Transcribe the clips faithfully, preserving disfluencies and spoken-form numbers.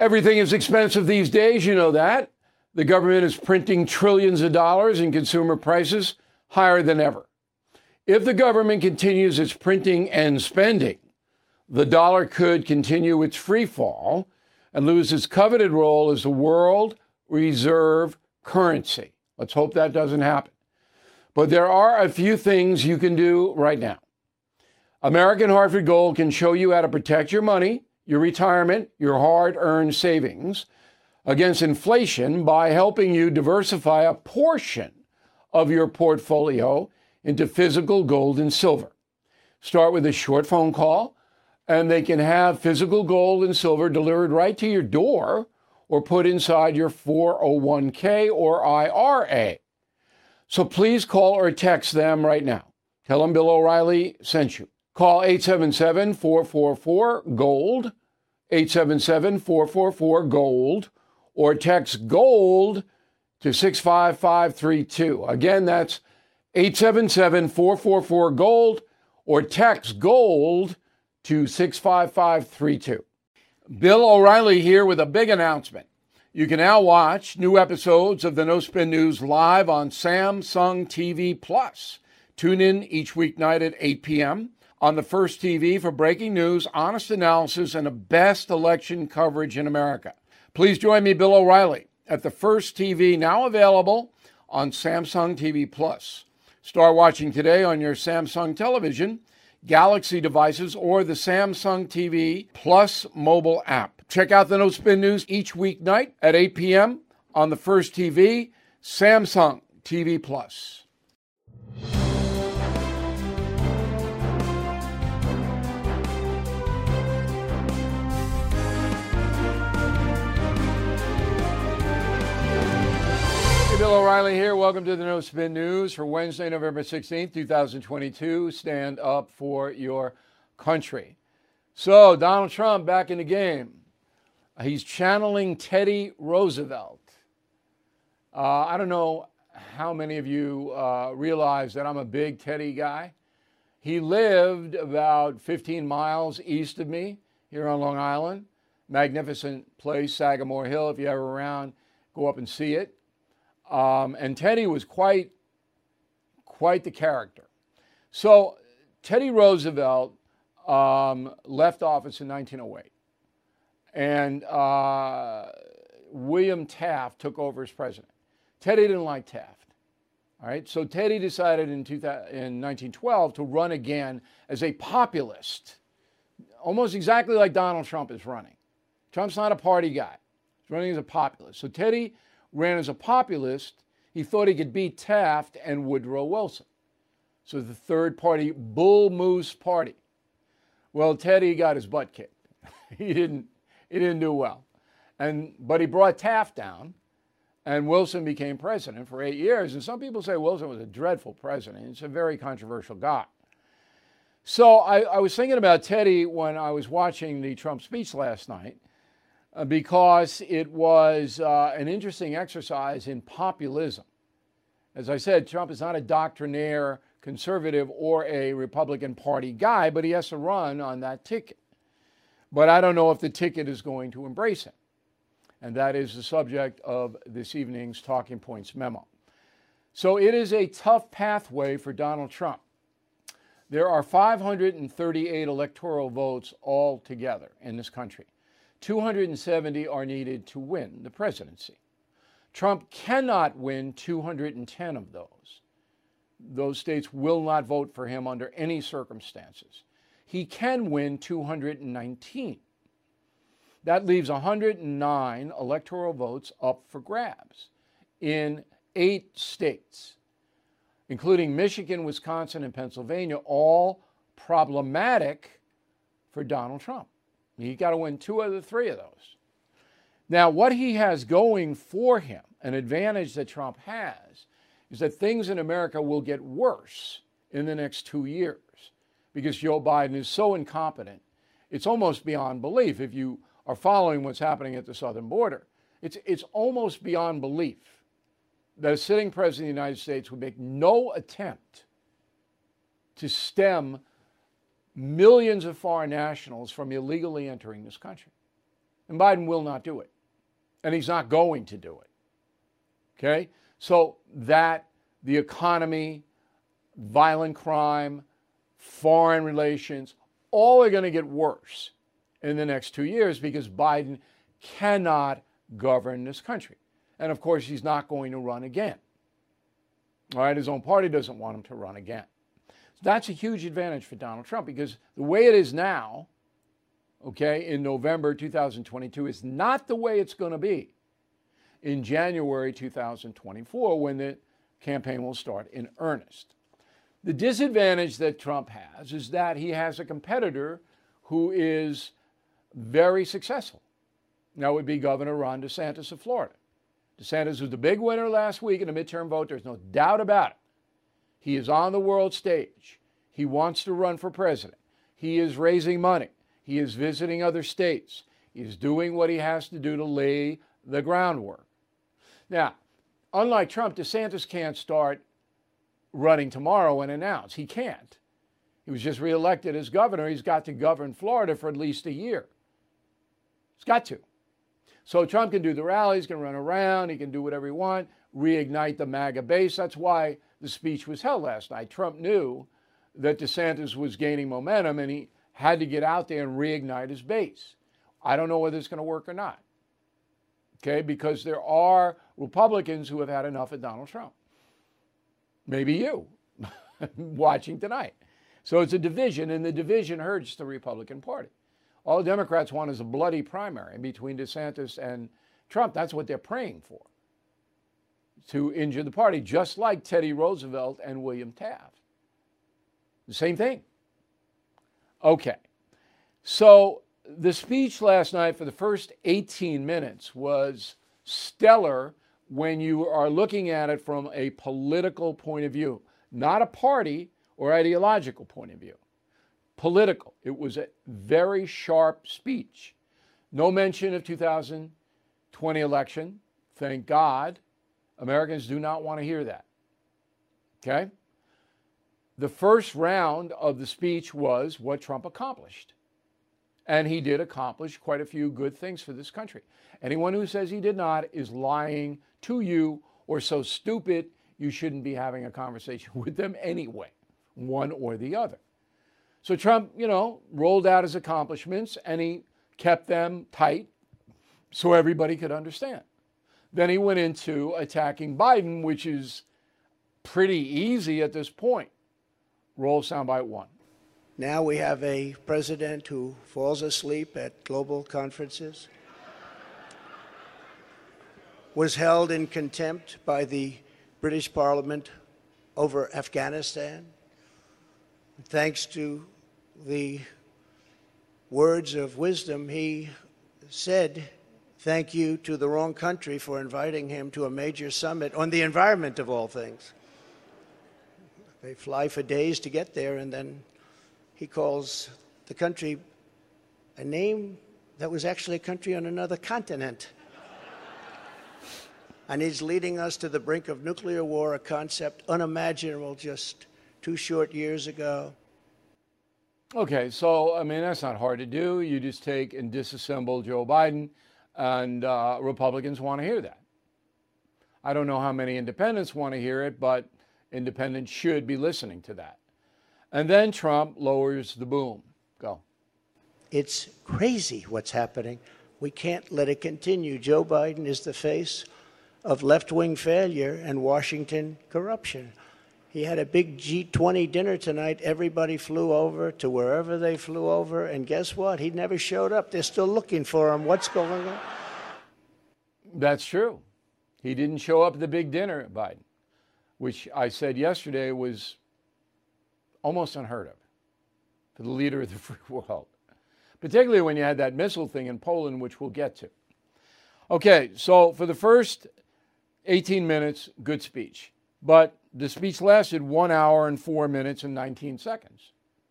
Everything is expensive these days, you know that. The government is printing trillions of dollars and consumer prices higher than ever. If the government continues its printing and spending, the dollar could continue its free fall and lose its coveted role as the world reserve currency. Let's hope that doesn't happen. But there are a few things you can do right now. American Hartford Gold can show you how to protect your money, your retirement, your hard-earned savings against inflation by helping you diversify a portion of your portfolio into physical gold and silver. Start with a short phone call, and they can have physical gold and silver delivered right to your door or put inside your four oh one k or I R A. So please call or text them right now. Tell them Bill O'Reilly sent you. Call eight seven seven, four four four, GOLD, eight seven seven, four four four, GOLD, or text GOLD to six five five three two. Again, that's eight seven seven, four four four, GOLD, or text GOLD to six five five three two. Bill O'Reilly here with a big announcement. You can now watch new episodes of the No Spin News live on Samsung T V Plus. Tune in each weeknight at eight p.m. on the First T V for breaking news, honest analysis, and the best election coverage in America. Please join me, Bill O'Reilly, at the First T V, now available on Samsung T V Plus. Start watching today on your Samsung television, Galaxy devices, or the Samsung T V Plus mobile app. Check out the No Spin News each weeknight at eight p.m. on the First T V, Samsung T V Plus. Bill O'Reilly here. Welcome to the No Spin News for Wednesday, November sixteenth, twenty twenty-two. Stand up for your country. So, Donald Trump back in the game. He's channeling Teddy Roosevelt. Uh, I don't know how many of you uh, realize that I'm a big Teddy guy. He lived about fifteen miles east of me here on Long Island. Magnificent place, Sagamore Hill. If you're ever around, go up and see it. Um, and Teddy was quite, quite the character. So Teddy Roosevelt um, left office in nineteen oh eight, and uh, William Taft took over as president. Teddy didn't like Taft. All right, so Teddy decided in, two thousand, in nineteen twelve to run again as a populist, almost exactly like Donald Trump is running. Trump's not a party guy. He's running as a populist. So Teddy ran as a populist. He thought he could beat Taft and Woodrow Wilson. So the third party, Bull Moose Party. Well, Teddy got his butt kicked. he didn't he didn't do well. And but he brought Taft down, and Wilson became president for eight years. And some people say Wilson was a dreadful president. He's a very controversial guy. So I, I was thinking about Teddy when I was watching the Trump speech last night, Uh, because it was uh, an interesting exercise in populism. As I said, Trump is not a doctrinaire conservative or a Republican Party guy, but he has to run on that ticket. But I don't know if the ticket is going to embrace him. And that is the subject of this evening's Talking Points memo. So it is a tough pathway for Donald Trump. There are five hundred thirty-eight electoral votes altogether in this country. two hundred seventy are needed to win the presidency. Trump cannot win two hundred ten of those. Those states will not vote for him under any circumstances. He can win two hundred nineteen. That leaves one hundred nine electoral votes up for grabs in eight states, including Michigan, Wisconsin, and Pennsylvania, all problematic for Donald Trump. He's got to win two of the three of those. Now, what he has going for him, an advantage that Trump has, is that things in America will get worse in the next two years because Joe Biden is so incompetent. It's almost beyond belief. If you are following what's happening at the southern border, it's, it's almost beyond belief that a sitting president of the United States would make no attempt to stem millions of foreign nationals from illegally entering this country. And Biden will not do it. And he's not going to do it. Okay? So that, the economy, violent crime, foreign relations, all are going to get worse in the next two years because Biden cannot govern this country. And of course, he's not going to run again. All right, his own party doesn't want him to run again. So that's a huge advantage for Donald Trump because the way it is now, okay, in November two thousand twenty-two is not the way it's going to be in January two thousand twenty-four when the campaign will start in earnest. The disadvantage that Trump has is that he has a competitor who is very successful. That would be Governor Ron DeSantis of Florida. DeSantis was the big winner last week in the midterm vote. There's no doubt about it. He is on the world stage. He wants to run for president. He is raising money. He is visiting other states. He is doing what he has to do to lay the groundwork. Now, unlike Trump, DeSantis can't start running tomorrow and announce. He can't. He was just reelected as governor. He's got to govern Florida for at least a year. He's got to. So Trump can do the rallies, can run around, he can do whatever he wants, reignite the MAGA base. That's why the speech was held last night. Trump knew that DeSantis was gaining momentum and he had to get out there and reignite his base. I don't know whether it's going to work or not. Okay, because there are Republicans who have had enough of Donald Trump. Maybe you watching tonight. So it's a division, and the division hurts the Republican Party. All Democrats want is a bloody primary between DeSantis and Trump. That's what they're praying for, to injure the party, just like Teddy Roosevelt and William Taft. The same thing. Okay. So the speech last night for the first eighteen minutes was stellar when you are looking at it from a political point of view, not a party or ideological point of view. Political. It was a very sharp speech. No mention of two thousand twenty election. Thank God. Americans do not want to hear that. Okay? The first round of the speech was what Trump accomplished. And he did accomplish quite a few good things for this country. Anyone who says he did not is lying to you or so stupid you shouldn't be having a conversation with them anyway, one or the other. So Trump, you know, rolled out his accomplishments and he kept them tight so everybody could understand. Then he went into attacking Biden, which is pretty easy at this point. Roll soundbite one. Now we have a president who falls asleep at global conferences, was held in contempt by the British Parliament over Afghanistan. Thanks to the words of wisdom, he said thank you to the wrong country for inviting him to a major summit on the environment of all things. They fly for days to get there, and then he calls the country a name that was actually a country on another continent. And he's leading us to the brink of nuclear war, a concept unimaginable just two short years ago. Okay, so, I mean, that's not hard to do. You just take and disassemble Joe Biden, and uh, Republicans want to hear that. I don't know how many independents want to hear it, but independents should be listening to that. And then Trump lowers the boom. Go. It's crazy what's happening. We can't let it continue. Joe Biden is the face of left-wing failure and Washington corruption. He had a big G twenty dinner tonight. Everybody flew over to wherever they flew over. And guess what? He never showed up. They're still looking for him. What's going on? That's true. He didn't show up at the big dinner at Biden, which I said yesterday was almost unheard of for the leader of the free world, particularly when you had that missile thing in Poland, which we'll get to. Okay, so for the first eighteen minutes, good speech. But the speech lasted one hour and four minutes and nineteen seconds.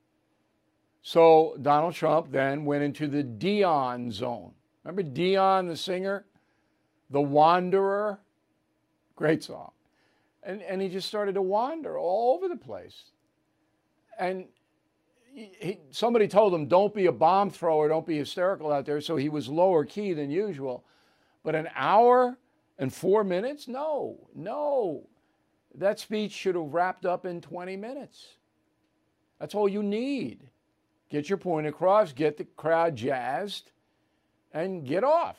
So Donald Trump then went into the Dion zone. Remember Dion, the singer? The Wanderer? Great song. And, and he just started to wander all over the place. And, he, somebody told him, don't be a bomb thrower, don't be hysterical out there. So he was lower key than usual. But an hour and four minutes? No, no. That speech should have wrapped up in twenty minutes. That's all you need. Get your point across, get the crowd jazzed, and get off.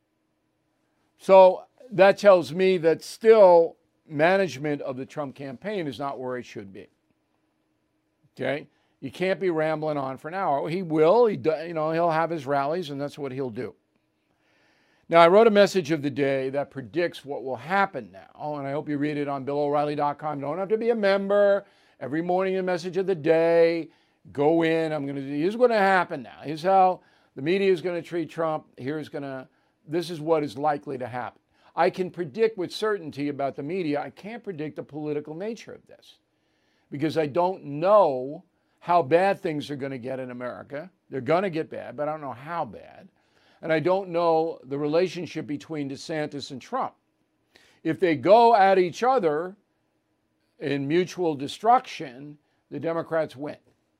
So that tells me that still management of the Trump campaign is not where it should be. Okay? You can't be rambling on for an hour. He will. He, you know, he'll have his rallies, and that's what he'll do. Now, I wrote a message of the day that predicts what will happen now, and I hope you read it on Bill O'Reilly dot com. You don't have to be a member. Every morning, a message of the day. Go in. I'm going to. Here's what's going to happen now. Here's how the media is going to treat Trump. Here's going to. This is what is likely to happen. I can predict with certainty about the media. I can't predict the political nature of this because I don't know how bad things are going to get in America. They're going to get bad, but I don't know how bad. And I don't know the relationship between DeSantis and Trump. If they go at each other in mutual destruction, the Democrats win.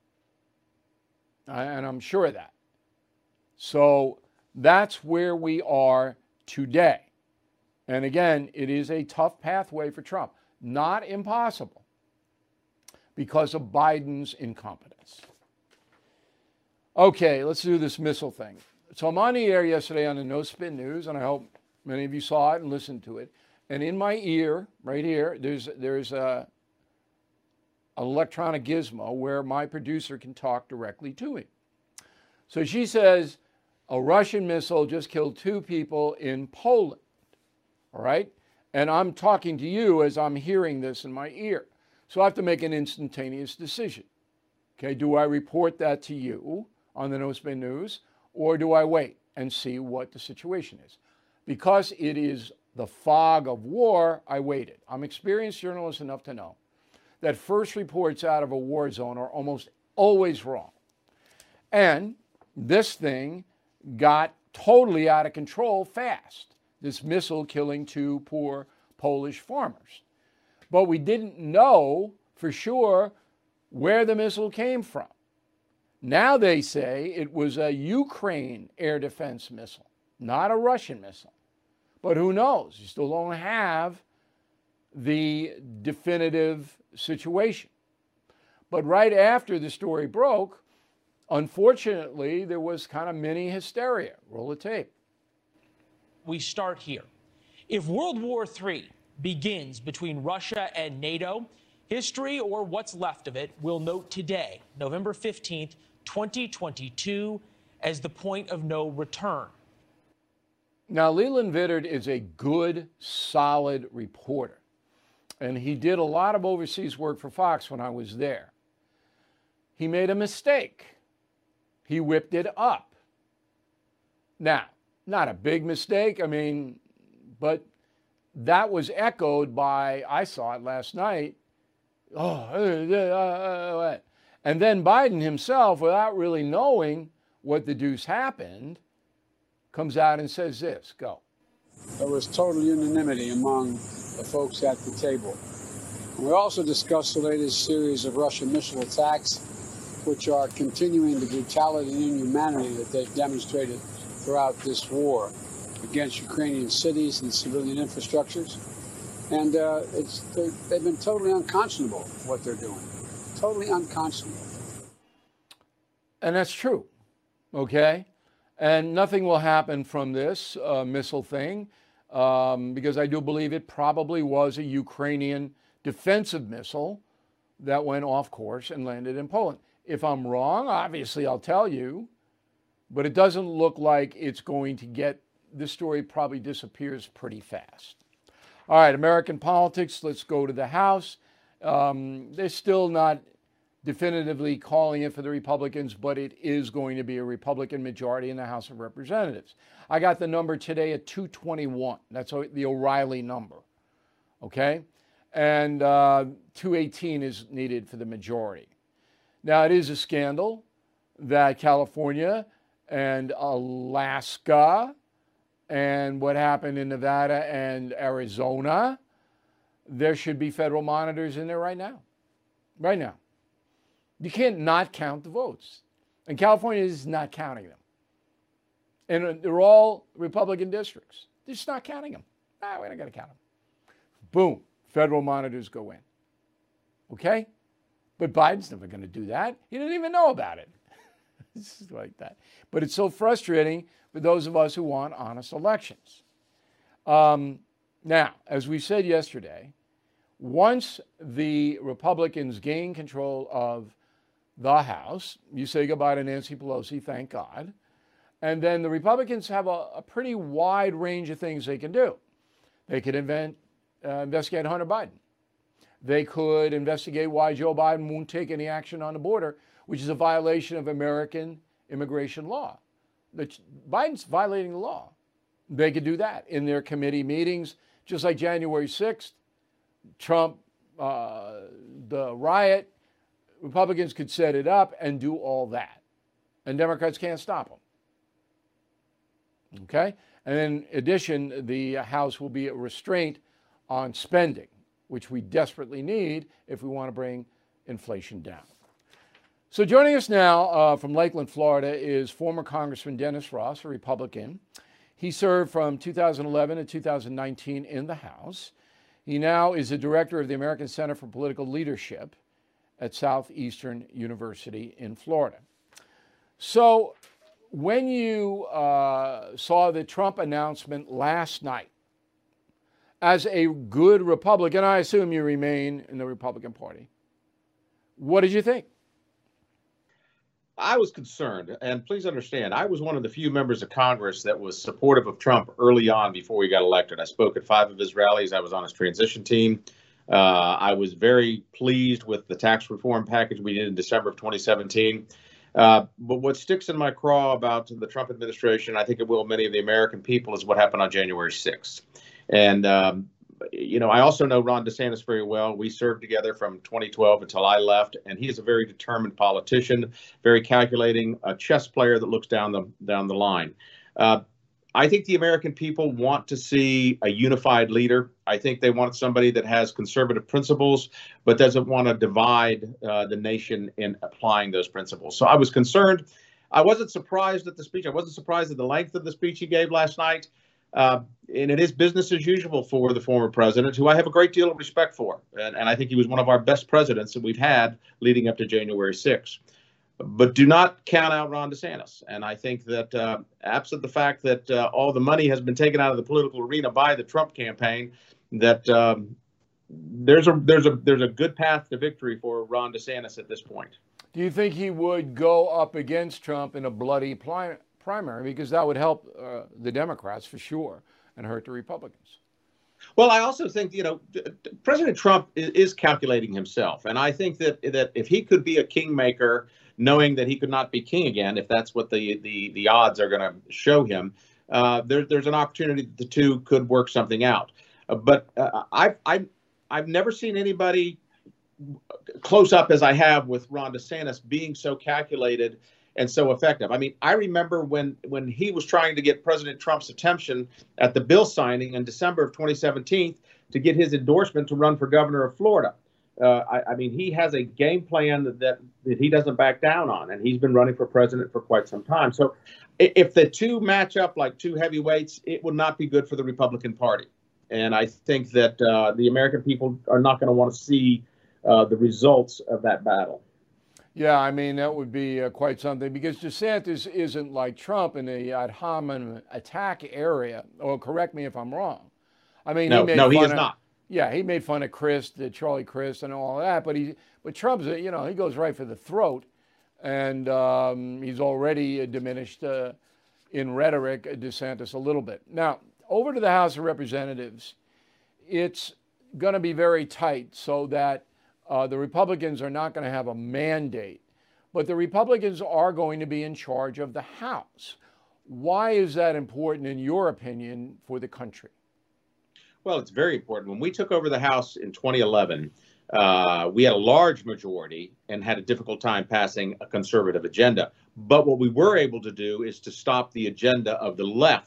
And I'm sure of that. So that's where we are today. And again, it is a tough pathway for Trump. Not impossible because of Biden's incompetence. Okay, let's do this missile thing. So I'm on the air yesterday on the No Spin News, and I hope many of you saw it and listened to it. And in my ear, right here, there's there's a, an electronic gizmo where my producer can talk directly to me. So she says, a Russian missile just killed two people in Poland. All right? And I'm talking to you as I'm hearing this in my ear. So I have to make an instantaneous decision. Okay, do I report that to you on the No Spin News, or do I wait and see what the situation is? Because it is the fog of war, I waited. I'm experienced journalist enough to know that first reports out of a war zone are almost always wrong. And this thing got totally out of control fast. This missile killing two poor Polish farmers. But we didn't know for sure where the missile came from. Now they say it was a Ukraine air defense missile, not a Russian missile. But who knows? You still don't have the definitive situation. But right after the story broke, unfortunately, there was kind of mini hysteria. Roll the tape. We start here. If World War Three begins between Russia and NATO, history, or what's left of it, will note today, November fifteenth, twenty twenty-two, as the point of no return. Now, Leland Vittert is a good, solid reporter, and he did a lot of overseas work for Fox when I was there. He made a mistake. He whipped it up. Now, not a big mistake, I mean, but that was echoed by, I saw it last night, oh, uh, uh, uh, and then Biden himself, without really knowing what the deuce happened, comes out and says this, go. There was total unanimity among the folks at the table. And we also discussed the latest series of Russian missile attacks, which are continuing the brutality and inhumanity that they've demonstrated throughout this war against Ukrainian cities and civilian infrastructures. And uh, it's, they've been totally unconscionable, what they're doing. Totally unconscionable. And that's true, okay? And nothing will happen from this uh, missile thing um, because I do believe it probably was a Ukrainian defensive missile that went off course and landed in Poland. If I'm wrong, obviously I'll tell you, but it doesn't look like it's going to get, this story probably disappears pretty fast. All right, American politics, let's go to the House. Um, they're still not definitively calling it for the Republicans, but it is going to be a Republican majority in the House of Representatives. I got the number today at two twenty-one. That's the O'Reilly number, okay? And uh, two eighteen is needed for the majority. Now, it is a scandal that California and Alaska and what happened in Nevada and Arizona, there should be federal monitors in there right now. Right now. You can't not count the votes. And California is not counting them. And they're all Republican districts. They're just not counting them. Ah, we're not going to count them. Boom. Federal monitors go in. Okay? But Biden's never going to do that. He didn't even know about it. It's like that. But it's so frustrating for those of us who want honest elections. Um, now, as we said yesterday, once the Republicans gain control of the House, you say goodbye to Nancy Pelosi, thank God. And then the Republicans have a, a pretty wide range of things they can do. They could invent, uh, investigate Hunter Biden. They could investigate why Joe Biden won't take any action on the border, which is a violation of American immigration law. The, Biden's violating the law. They could do that in their committee meetings, just like January sixth, Trump, uh, the riot. Republicans could set it up and do all that. And Democrats can't stop them. Okay? And in addition, the House will be a restraint on spending, which we desperately need if we want to bring inflation down. So joining us now uh, from Lakeland, Florida, is former Congressman Dennis Ross, a Republican. He served from two thousand eleven to two thousand nineteen in the House. He now is the director of the American Center for Political Leadership at Southeastern University in Florida. So when you uh, saw the Trump announcement last night, as a good Republican, I assume you remain in the Republican Party, what did you think? I was concerned, and please understand, I was one of the few members of Congress that was supportive of Trump early on before he got elected. I spoke at five of his rallies. I was on his transition team. Uh, I was very pleased with the tax reform package we did in December of twenty seventeen. Uh, but what sticks in my craw about the Trump administration, I think it will many of the American people, is what happened on January sixth. And, um, you know, I also know Ron DeSantis very well. We served together from twenty twelve until I left, and he is a very determined politician, very calculating, a chess player that looks down the down the line. Uh, I think the American people want to see a unified leader. I think they want somebody that has conservative principles, but doesn't want to divide uh, the nation in applying those principles. So I was concerned. I wasn't surprised at the speech. I wasn't surprised at the length of the speech he gave last night. Uh, and it is business as usual for the former president, who I have a great deal of respect for. And, and I think he was one of our best presidents that we've had leading up to January sixth. But do not count out Ron DeSantis. And I think that uh, absent the fact that uh, all the money has been taken out of the political arena by the Trump campaign, that um, there's a there's a there's a good path to victory for Ron DeSantis at this point. Do you think he would go up against Trump in a bloody pli- primary? Because that would help uh, the Democrats for sure and hurt the Republicans. Well, I also think, you know, President Trump is, is calculating himself. And I think that that if he could be a kingmaker, knowing that he could not be king again, if that's what the the, the odds are going to show him, uh, there, there's an opportunity that the two could work something out. Uh, but uh, I've, I've, I've never seen anybody close up as I have with Ron DeSantis being so calculated and so effective. I mean, I remember when when he was trying to get President Trump's attention at the bill signing in December of twenty seventeen to get his endorsement to run for governor of Florida. Uh, I, I mean, he has a game plan that, that that he doesn't back down on, and he's been running for president for quite some time. So if the two match up like two heavyweights, it would not be good for the Republican Party. And I think that uh, the American people are not going to want to see uh, the results of that battle. Yeah, I mean, that would be uh, quite something, because DeSantis isn't like Trump in the ad hominem attack area. Or correct me if I'm wrong. I mean, no, he made no, he fun is of, not. Yeah, he made fun of Chris, the Charlie Crist, and all of that. But he, but Trump's, a, you know, he goes right for the throat, and um, he's already uh, diminished uh, in rhetoric, uh, DeSantis a little bit. Now, over to the House of Representatives, it's going to be very tight, so that uh, the Republicans are not going to have a mandate, but the Republicans are going to be in charge of the House. Why is that important, in your opinion, for the country? Well, it's very important. When we took over the House in twenty eleven, uh, we had a large majority and had a difficult time passing a conservative agenda. But what we were able to do is to stop the agenda of the left,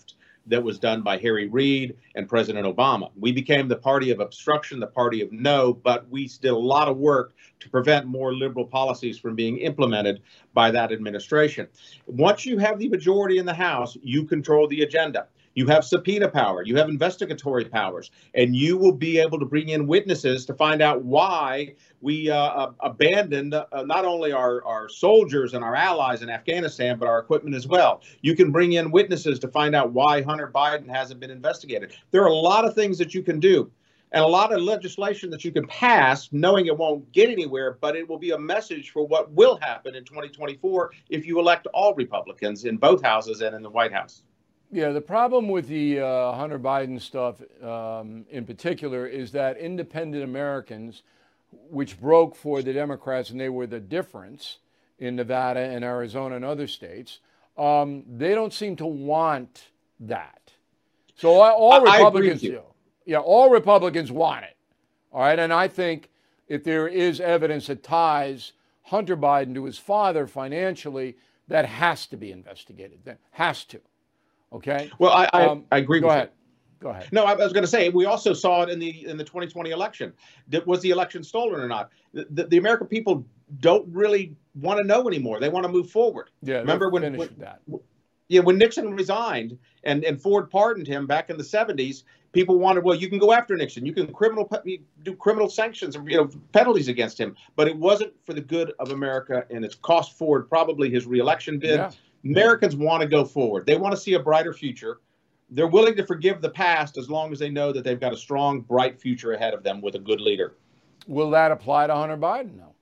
that was done by Harry Reid and President Obama. We became the party of obstruction, the party of no, but we did a lot of work to prevent more liberal policies from being implemented by that administration. Once you have the majority in the House, you control the agenda. You have subpoena power, you have investigatory powers, and you will be able to bring in witnesses to find out why we uh, abandoned uh, not only our, our soldiers and our allies in Afghanistan, but our equipment as well. You can bring in witnesses to find out why Hunter Biden hasn't been investigated. There are a lot of things that you can do and a lot of legislation that you can pass knowing it won't get anywhere, but it will be a message for what will happen in twenty twenty-four if you elect all Republicans in both houses and in the White House. Yeah, the problem with the uh, Hunter Biden stuff um, in particular is that independent Americans, which broke for the Democrats, and they were the difference in Nevada and Arizona and other states, um, they don't seem to want that. So all I, Republicans I do. Yeah, all Republicans want it. All right, and I think if there is evidence that ties Hunter Biden to his father financially, that has to be investigated. That has to. Okay. Well, I, I, um, I agree go with ahead. you. Go ahead. No, I was going to say we also saw it in the in the twenty twenty election. Was the election stolen or not? The, the, the American people don't really want to know anymore. They want to move forward. Yeah. Remember when, when that? Yeah, when Nixon resigned and, and Ford pardoned him back in the seventies, people wanted, well, you can go after Nixon. You can criminal do criminal sanctions and you know penalties against him. But it wasn't for the good of America, and it's cost Ford probably his reelection bid. Yeah. Americans want to go forward. They want to see a brighter future. They're willing to forgive the past as long as they know that they've got a strong, bright future ahead of them with a good leader. Will that apply to Hunter Biden? No.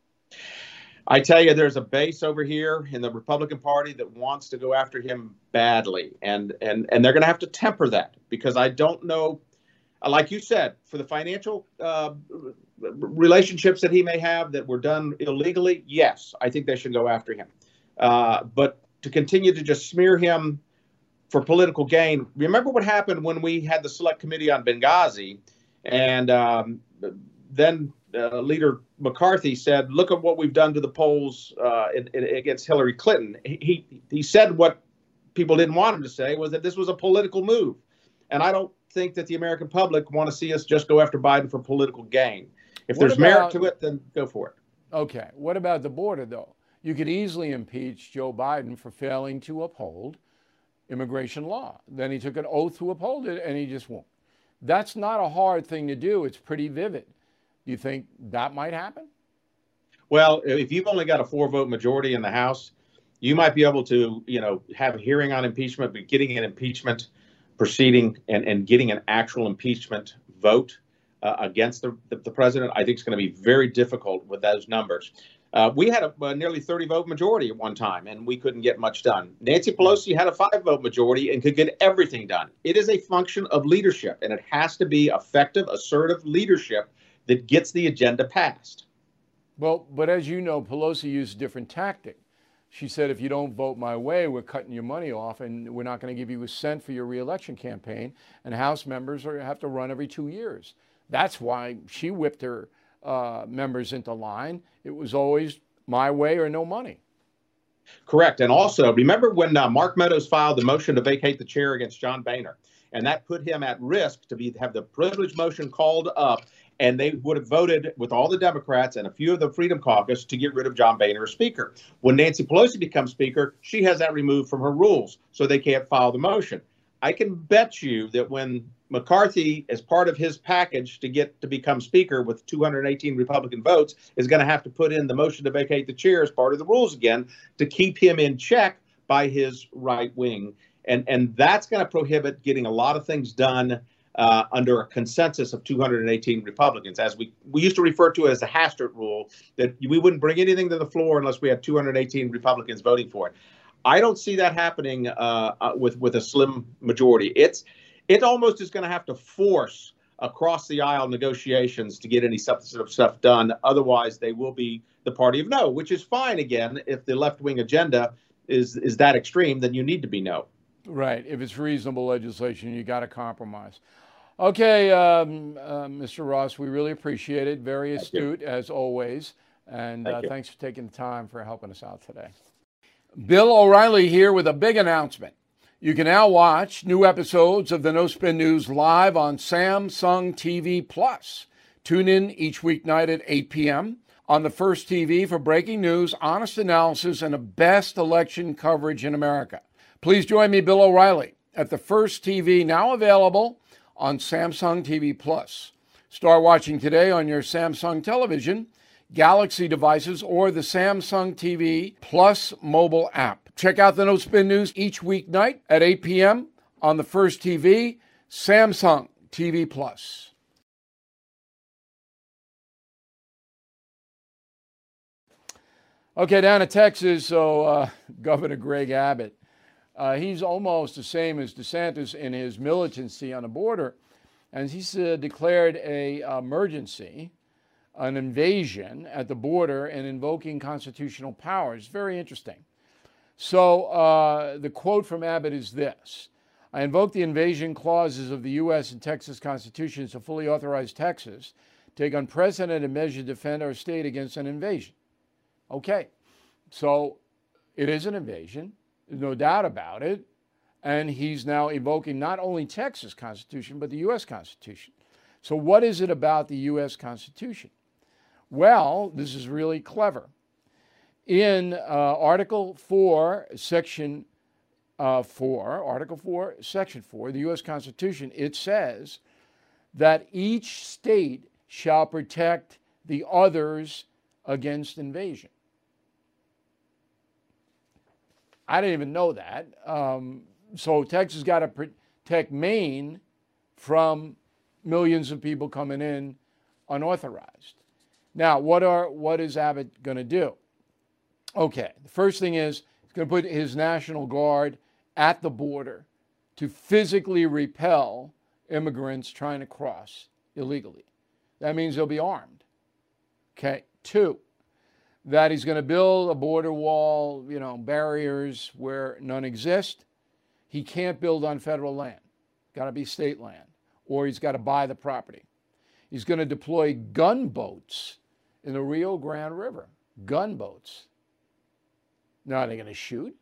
I tell you, there's a base over here in the Republican Party that wants to go after him badly. And and, and they're going to have to temper that because I don't know, like you said, for the financial uh, relationships that he may have that were done illegally, yes, I think they should go after him. Uh, but to continue to just smear him for political gain. Remember what happened when we had the Select Committee on Benghazi, and um, then uh, Leader McCarthy said, "Look at what we've done to the polls uh, in, in, against Hillary Clinton." He, he he said what people didn't want him to say was that this was a political move, and I don't think that the American public want to see us just go after Biden for political gain. If What there's about- merit to it, then go for it. Okay. What about the border, though? You could easily impeach Joe Biden for failing to uphold immigration law. Then he took an oath to uphold it, and he just won't. That's not a hard thing to do. It's pretty vivid. Do you think that might happen? Well, if you've only got a four-vote majority in the House, you might be able to, you know, have a hearing on impeachment, but getting an impeachment proceeding and, and getting an actual impeachment vote uh, against the, the, the president, I think is going to be very difficult with those numbers. Uh, we had a, a nearly thirty vote majority at one time, and we couldn't get much done. Nancy Pelosi had a five vote majority and could get everything done. It is a function of leadership, and it has to be effective, assertive leadership that gets the agenda passed. Well, but as you know, Pelosi used a different tactic. She said, if you don't vote my way, we're cutting your money off, and we're not going to give you a cent for your reelection campaign, and House members are, have to run every two years. That's why she whipped her uh, members into line. It was always my way or no money. Correct. And also, remember when uh, Mark Meadows filed the motion to vacate the chair against John Boehner, and that put him at risk to be have the privilege motion called up, and they would have voted with all the Democrats and a few of the Freedom Caucus to get rid of John Boehner as Speaker. When Nancy Pelosi becomes Speaker, she has that removed from her rules, so they can't file the motion. I can bet you that when McCarthy, as part of his package to get to become Speaker with two hundred eighteen Republican votes, is going to have to put in the motion to vacate the chair as part of the rules again to keep him in check by his right wing. And, and that's going to prohibit getting a lot of things done uh, under a consensus of two hundred eighteen Republicans, as we, we used to refer to it as the Hastert rule, that we wouldn't bring anything to the floor unless we had two hundred eighteen Republicans voting for it. I don't see that happening uh, uh, with, with a slim majority. It's It almost is going to have to force across the aisle negotiations to get any substantive stuff done. Otherwise, they will be the party of no, which is fine. Again, if the left wing agenda is is that extreme, then you need to be no. Right. If it's reasonable legislation, you got to compromise. Okay, um, uh, Mister Ross, we really appreciate it. Very astute, as always. And Thank uh, you. thanks for taking the time for helping us out today. Bill O'Reilly here with a big announcement. You can now watch new episodes of the No Spin News live on Samsung T V Plus. Tune in each weeknight at eight p.m. on the First T V for breaking news, honest analysis, and the best election coverage in America. Please join me, Bill O'Reilly, at the First T V, now available on Samsung T V Plus. Start watching today on your Samsung television, Galaxy devices, or the Samsung T V Plus mobile app. Check out the No Spin News each weeknight at eight p.m. on the First T V, Samsung T V Plus. Okay, down to Texas, so uh, Governor Greg Abbott, uh, he's almost the same as DeSantis in his militancy on the border, and he's uh, declared a emergency, an invasion at the border, and invoking constitutional powers. Very interesting. So uh, the quote from Abbott is this: I invoke the invasion clauses of the U S and Texas constitutions to fully authorize Texas to take unprecedented measures to defend our state against an invasion. Okay, so it is an invasion, there's no doubt about it, and he's now invoking not only Texas Constitution, but the U S Constitution. So what is it about the U S Constitution? Well, this is really clever. In uh, Article four, Section uh, four, Article four, Section four, the U S Constitution, it says that each state shall protect the others against invasion. I didn't even know that. Um, so Texas got to protect Maine from millions of people coming in unauthorized. Now, what are what is Abbott going to do? Okay, the first thing is he's going to put his National Guard at the border to physically repel immigrants trying to cross illegally. That means they'll be armed. Okay, two, that he's going to build a border wall, you know, barriers where none exist. He can't build on federal land. Got to be state land, or he's got to buy the property. He's going to deploy gunboats in the Rio Grande River. Gunboats. Now, are they going to shoot?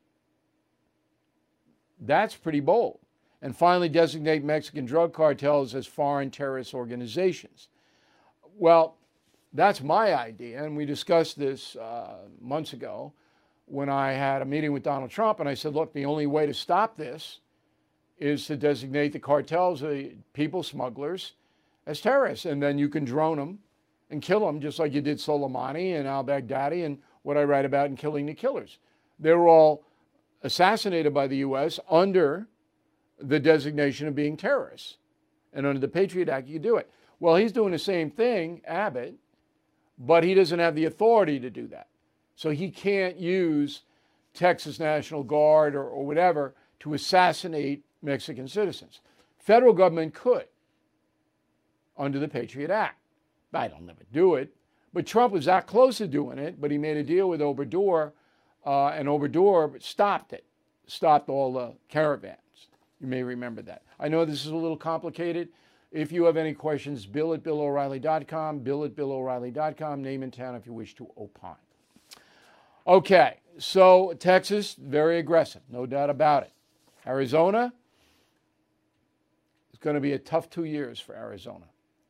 That's pretty bold. And finally, designate Mexican drug cartels as foreign terrorist organizations. Well, that's my idea, and we discussed this uh, months ago when I had a meeting with Donald Trump, and I said, look, the only way to stop this is to designate the cartels, the people smugglers, as terrorists, and then you can drone them and kill them, just like you did Soleimani and al-Baghdadi and what I write about in Killing the Killers. They were all assassinated by the U S under the designation of being terrorists. And under the Patriot Act, you do it. Well, he's doing the same thing, Abbott, but he doesn't have the authority to do that. So he can't use Texas National Guard or, or whatever to assassinate Mexican citizens. Federal government could under the Patriot Act. I don't never do it. But Trump was that close to doing it, but he made a deal with Obrador, uh, and Obrador stopped it, stopped all the caravans. You may remember that. I know this is a little complicated. If you have any questions, bill at bill o'reilly dot com, bill at bill o'reilly dot com, name and town if you wish to opine. Okay, so Texas, very aggressive, no doubt about it. Arizona, it's going to be a tough two years for Arizona.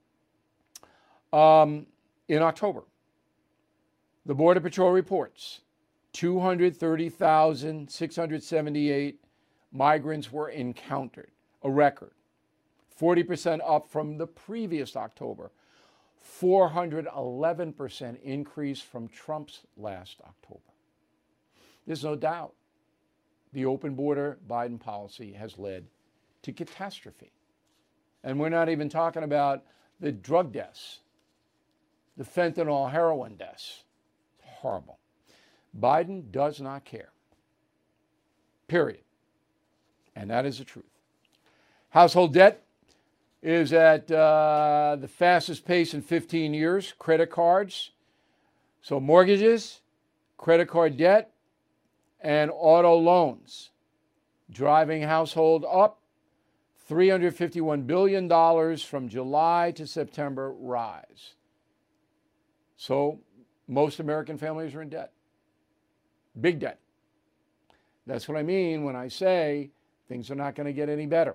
Um, in October, the Border Patrol reports two hundred thirty thousand six hundred seventy-eight migrants were encountered, a record, forty percent up from the previous October, four hundred eleven percent increase from Trump's last October. There's no doubt the open border Biden policy has led to catastrophe. And we're not even talking about the drug deaths, the fentanyl heroin deaths. Horrible. Biden does not care. Period. And that is the truth. Household debt is at uh, the fastest pace in fifteen years. Credit cards, so mortgages, credit card debt, and auto loans driving household up three hundred fifty-one billion dollars from July to September rise. So most American families are in debt. Big debt. That's what I mean when I say things are not going to get any better.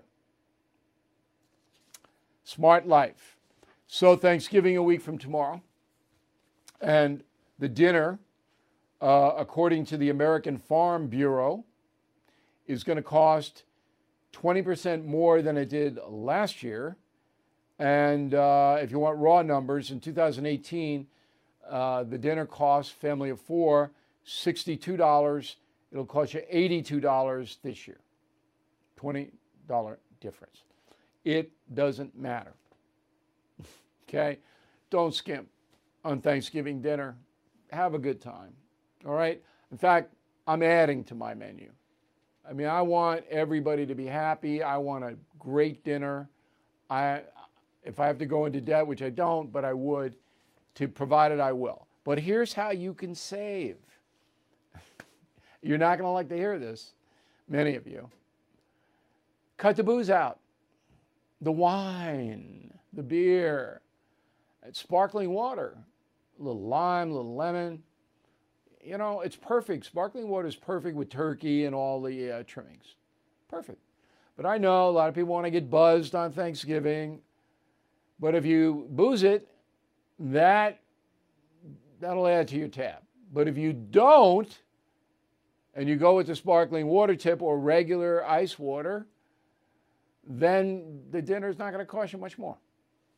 Smart life. So Thanksgiving a week from tomorrow. And the dinner, uh, according to the American Farm Bureau, is going to cost twenty percent more than it did last year. And uh, if you want raw numbers, in two thousand eighteen, uh, the dinner cost family of four sixty-two dollars. It'll cost you eighty-two dollars this year. twenty dollars difference. It doesn't matter. Okay? Don't skimp on Thanksgiving dinner. Have a good time. All right? In fact, I'm adding to my menu. I mean, I want everybody to be happy. I want a great dinner. I, if I have to go into debt, which I don't, but I would, to provide it, I will. But here's how you can save. You're not going to like to hear this, many of you. Cut the booze out. The wine, the beer, sparkling water, a little lime, a little lemon. You know, it's perfect. Sparkling water is perfect with turkey and all the uh, trimmings. Perfect. But I know a lot of people want to get buzzed on Thanksgiving. But if you booze it, that, that'll add to your tab. But if you don't, and you go with the sparkling water tip or regular ice water, then the dinner is not going to cost you much more.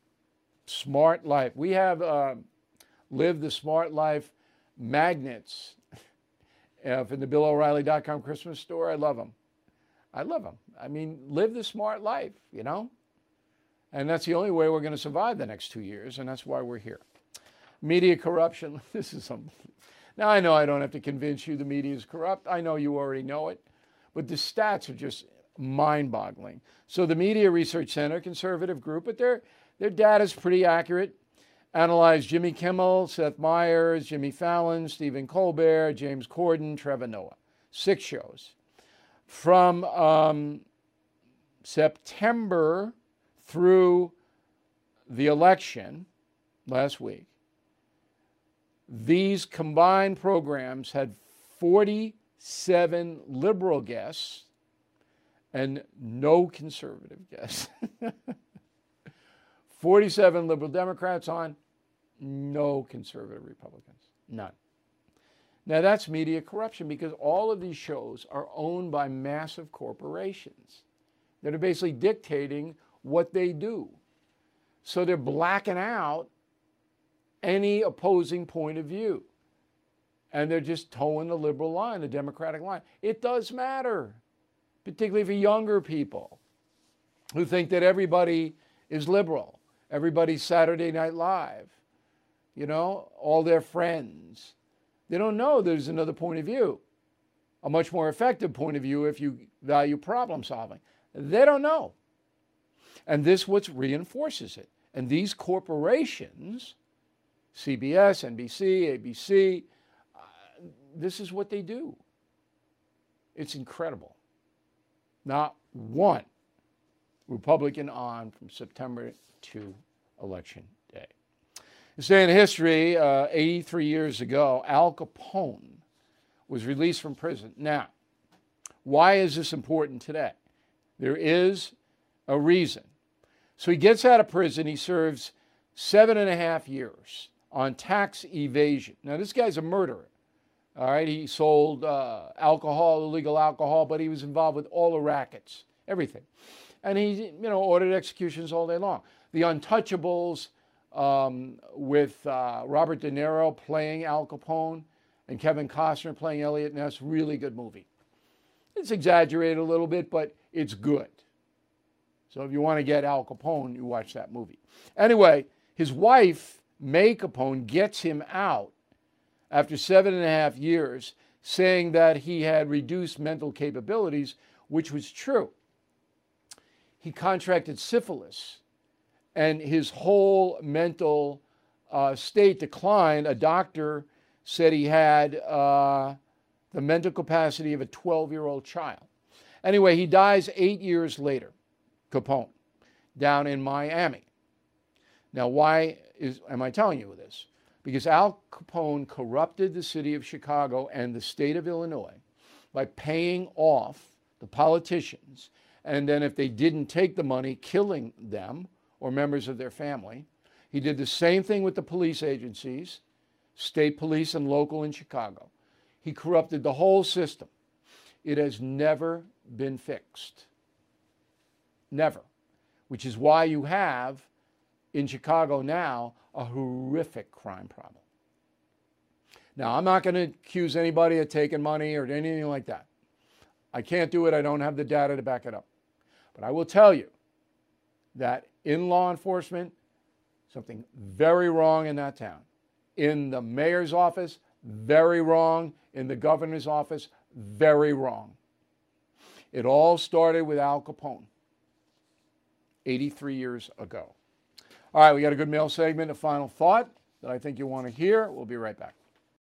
Smart Life. We have uh, Live the Smart Life magnets uh, from the Bill O'Reilly dot com Christmas store. I love them. I love them. I mean, live the smart life, you know? And that's the only way we're going to survive the next two years, and that's why we're here. Media corruption. This is some. Now, I know I don't have to convince you the media is corrupt. I know you already know it. But the stats are just mind-boggling. So the Media Research Center, conservative group, but their, their data is pretty accurate. Analyzed Jimmy Kimmel, Seth Meyers, Jimmy Fallon, Stephen Colbert, James Corden, Trevor Noah. Six shows. From um, September through the election last week, these combined programs had forty-seven liberal guests and no conservative guests. forty-seven liberal Democrats on, no conservative Republicans. None. Now that's media corruption because all of these shows are owned by massive corporations that are basically dictating what they do. So they're blacking out any opposing point of view. And they're just towing the liberal line, the Democratic line. It does matter, particularly for younger people who think that everybody is liberal. Everybody's Saturday Night Live. You know, all their friends. They don't know there's another point of view, a much more effective point of view if you value problem solving. They don't know. And this what reinforces it. And these corporations, C B S, N B C, A B C, uh, this is what they do. It's incredible. Not one Republican on from September to election day. This day in history, uh, eighty-three years ago, Al Capone was released from prison. Now, why is this important today? There is a reason. So he gets out of prison. He serves seven and a half years on tax evasion. Now, this guy's a murderer. All right, he sold uh, alcohol, illegal alcohol, but he was involved with all the rackets, everything. And he, you know, ordered executions all day long. The Untouchables um, with uh, Robert De Niro playing Al Capone and Kevin Costner playing Elliot Ness, really good movie. It's exaggerated a little bit, but it's good. So if you want to get Al Capone, you watch that movie. Anyway, his wife, May Capone, gets him out after seven and a half years, saying that he had reduced mental capabilities, which was true. He contracted syphilis, and his whole mental uh, state declined. A doctor said he had uh, the mental capacity of a twelve-year-old child. Anyway, he dies eight years later, Capone, down in Miami. Now, why is am I telling you this? Because Al Capone corrupted the city of Chicago and the state of Illinois by paying off the politicians, and then if they didn't take the money, killing them or members of their family. He did the same thing with the police agencies, state police and local in Chicago. He corrupted the whole system. It has never been fixed. Never. Which is why you have in Chicago now a horrific crime problem. Now, I'm not going to accuse anybody of taking money or anything like that. I can't do it. I don't have the data to back it up. But I will tell you that in law enforcement, something very wrong in that town. In the mayor's office, very wrong. In the governor's office, very wrong. It all started with Al Capone, eighty-three years ago. All right, we got a good mail segment, a final thought that I think you want to hear. We'll be right back.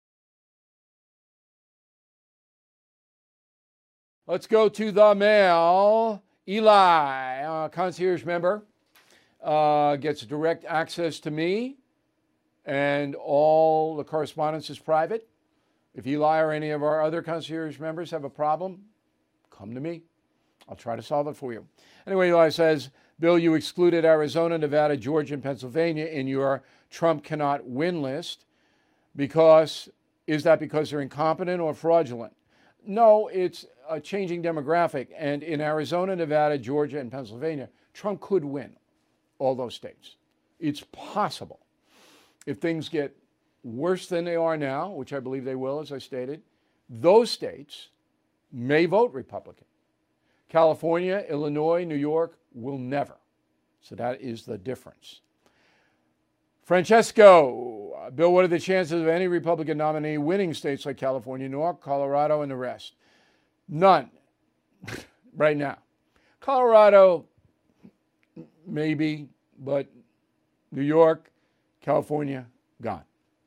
Let's go to the mail. Eli, a concierge member, uh, gets direct access to me, and all the correspondence is private. If Eli or any of our other concierge members have a problem, come to me. I'll try to solve it for you. Anyway, Eli says, Bill, you excluded Arizona, Nevada, Georgia, and Pennsylvania in your Trump cannot win list because, is that because they're incompetent or fraudulent? No, it's a changing demographic. And in Arizona, Nevada, Georgia, and Pennsylvania, Trump could win all those states. It's possible. If things get worse than they are now, which I believe they will, as I stated, those states may vote Republican. California, Illinois, New York will never. So that is the difference. Francesco, Bill, what are the chances of any Republican nominee winning states like California, New York, Colorado, and the rest? None right now. Colorado, maybe, but New York, California, gone.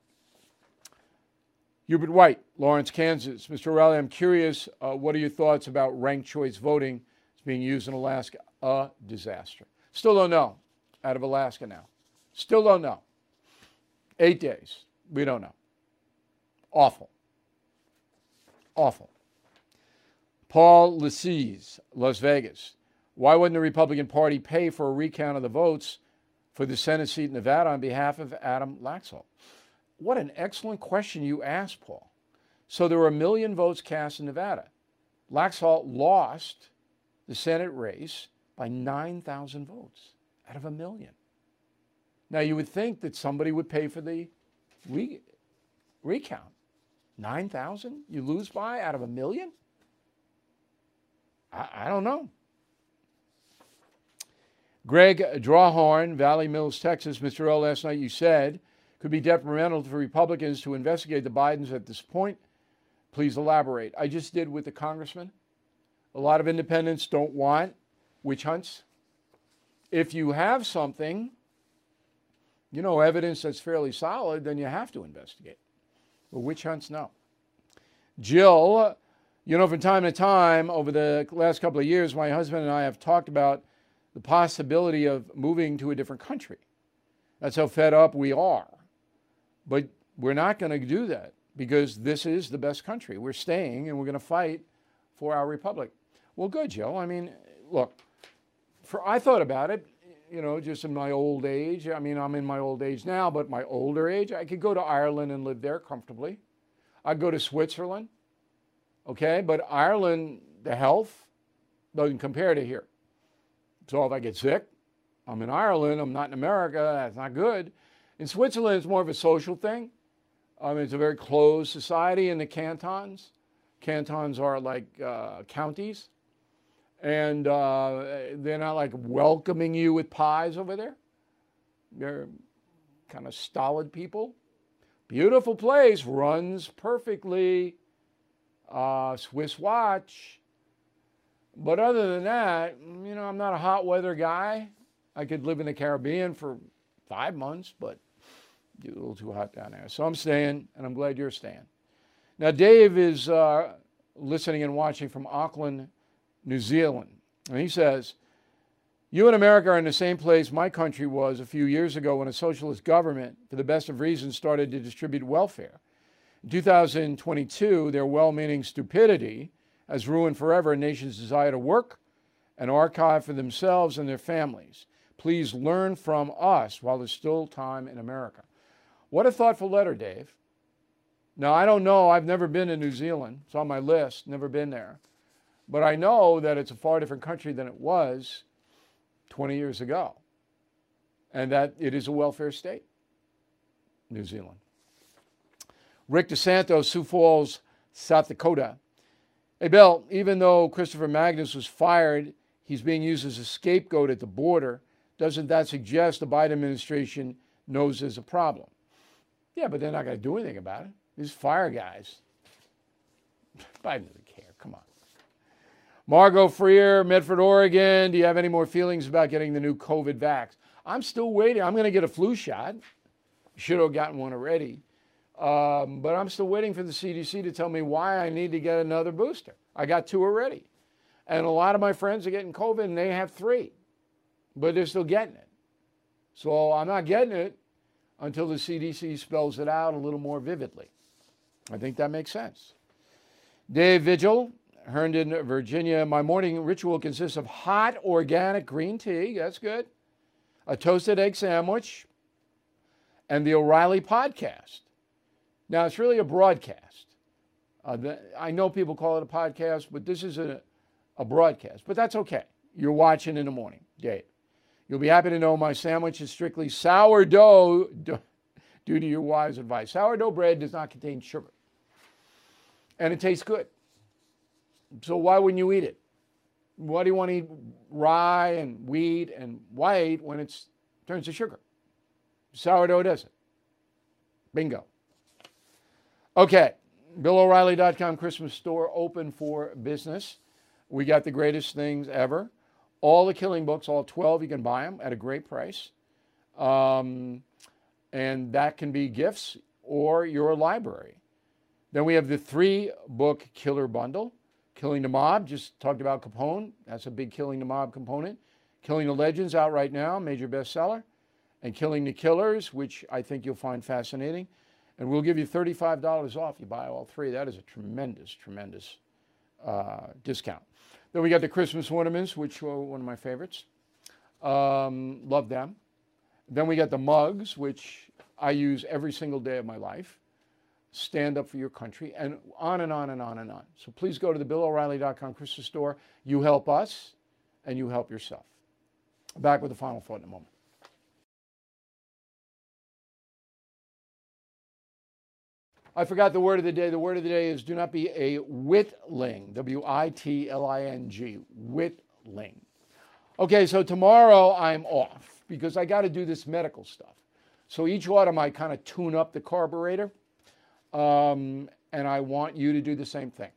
Hubert White, Lawrence, Kansas. Mister O'Reilly, I'm curious, uh, what are your thoughts about ranked choice voting? It's being used in Alaska. A disaster. Still don't know. Out of Alaska now. Still don't know. Eight days. We don't know. Awful. Awful. Paul Lassise, Las Vegas. Why wouldn't the Republican Party pay for a recount of the votes for the Senate seat in Nevada on behalf of Adam Laxalt? What an excellent question you asked, Paul. So there were a million votes cast in Nevada. Laxalt lost the Senate race by nine thousand votes out of a million. Now, you would think that somebody would pay for the re- recount. nine thousand you lose by out of a million? I, I don't know. Greg Drawhorn, Valley Mills, Texas. Mister O, last night you said could be detrimental for Republicans to investigate the Bidens at this point. Please elaborate. I just did with the congressman. A lot of independents don't want witch hunts. If you have something, you know, evidence that's fairly solid, then you have to investigate. But witch hunts, no. Jill, you know, from time to time over the last couple of years, my husband and I have talked about the possibility of moving to a different country. That's how fed up we are. But we're not going to do that because this is the best country. We're staying and we're going to fight for our republic. Well, good, Jill. I mean, look, for I thought about it, you know, just in my old age. I mean, I'm in my old age now, but my older age, I could go to Ireland and live there comfortably. I'd go to Switzerland, okay? But Ireland, the health doesn't compare to here. So if I get sick, I'm in Ireland, I'm not in America, that's not good. In Switzerland, it's more of a social thing. I mean, it's a very closed society in the cantons. Cantons are like uh, counties. And uh, they're not like welcoming you with pies over there. They're kind of stolid people. Beautiful place, runs perfectly. Uh, Swiss watch. But other than that, you know, I'm not a hot weather guy. I could live in the Caribbean for five months, but it's a little too hot down there. So I'm staying, and I'm glad you're staying. Now, Dave is uh, listening and watching from Auckland, New Zealand. And he says, you and America are in the same place my country was a few years ago when a socialist government, for the best of reasons, started to distribute welfare. In two thousand twenty-two, their well-meaning stupidity has ruined forever a nation's desire to work and archive for themselves and their families. Please learn from us while there's still time in America. What a thoughtful letter, Dave. Now, I don't know. I've never been to New Zealand. It's on my list. Never been there. But I know that it's a far different country than it was twenty years ago. And that it is a welfare state, New Zealand. Rick DeSantos, Sioux Falls, South Dakota. Hey, Bill, even though Christopher Magnus was fired, he's being used as a scapegoat at the border. Doesn't that suggest the Biden administration knows there's a problem? Yeah, but they're not going to do anything about it. These fire guys. Biden doesn't care. Come on. Margot Freer, Medford, Oregon. Do you have any more feelings about getting the new COVID vax? I'm still waiting. I'm going to get a flu shot. Should have gotten one already. Um, but I'm still waiting for the C D C to tell me why I need to get another booster. I got two already. And a lot of my friends are getting COVID and they have three. But they're still getting it. So I'm not getting it until the C D C spells it out a little more vividly. I think that makes sense. Dave Vigil, Herndon, Virginia. My morning ritual consists of hot organic green tea. That's good. A toasted egg sandwich. And the O'Reilly podcast. Now, it's really a broadcast. Uh, the, I know people call it a podcast, but this is a, a broadcast. But that's okay. You're watching in the morning, Dave. You'll be happy to know my sandwich is strictly sourdough due to your wise advice. Sourdough bread does not contain sugar. And it tastes good. So why wouldn't you eat it? Why do you want to eat rye and wheat and white when it turns to sugar? Sourdough doesn't. Bingo. Okay, Bill O'Reilly dot com Christmas store open for business. We got the greatest things ever. All the Killing books, all twelve, you can buy them at a great price. Um, and that can be gifts or your library. Then we have the three-book killer bundle. Killing the Mob, just talked about Capone. That's a big Killing the Mob component. Killing the Legends, out right now, major bestseller. And Killing the Killers, which I think you'll find fascinating. And we'll give you thirty-five dollars off. You buy all three. That is a tremendous, tremendous uh, discount. Then we got the Christmas ornaments, which were one of my favorites. Um, love them. Then we got the mugs, which I use every single day of my life. Stand up for your country, and on and on and on and on. So please go to the Bill O'Reilly dot com Christmas store. You help us, and you help yourself. Back with the final thought in a moment. I forgot the word of the day. The word of the day is do not be a witling. W I T L I N G. Witling. Okay, so tomorrow I'm off because I got to do this medical stuff. So each autumn I kind of tune up the carburetor, um, and I want you to do the same thing.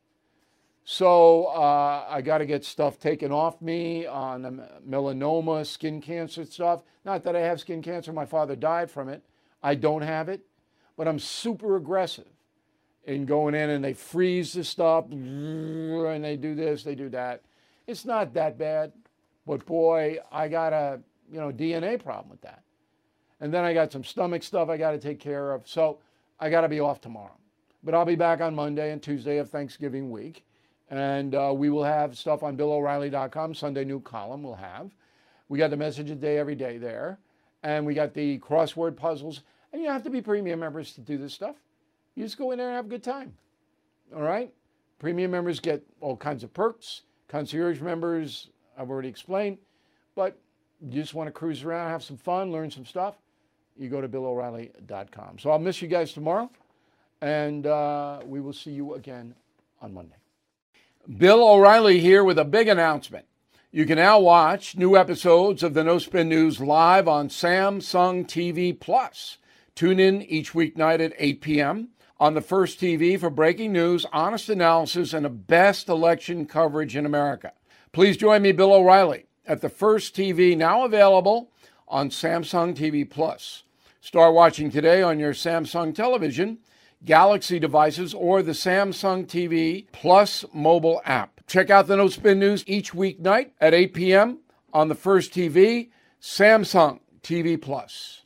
So uh, I got to get stuff taken off me on the melanoma, skin cancer stuff. Not that I have skin cancer. My father died from it. I don't have it. But I'm super aggressive in going in and they freeze the stuff and they do this, they do that. It's not that bad, but boy, I got a you know D N A problem with that. And then I got some stomach stuff I got to take care of. So I got to be off tomorrow. But I'll be back on Monday and Tuesday of Thanksgiving week. And uh, we will have stuff on Bill O'Reilly dot com. Sunday new column we'll have. We got the message of the day every day there. And we got the crossword puzzles. And you don't have to be premium members to do this stuff. You just go in there and have a good time. All right? Premium members get all kinds of perks. Concierge members, I've already explained. But you just want to cruise around, have some fun, learn some stuff, you go to Bill O'Reilly dot com. So I'll miss you guys tomorrow. And uh, we will see you again on Monday. Bill O'Reilly here with a big announcement. You can now watch new episodes of the No Spin News live on Samsung T V Plus. Tune in each weeknight at eight p.m. on the First T V for breaking news, honest analysis, and the best election coverage in America. Please join me, Bill O'Reilly, at the First T V, now available on Samsung T V Plus. Start watching today on your Samsung television, Galaxy devices, or the Samsung T V Plus mobile app. Check out the No Spin News each weeknight at eight p.m. on the First T V, Samsung T V Plus.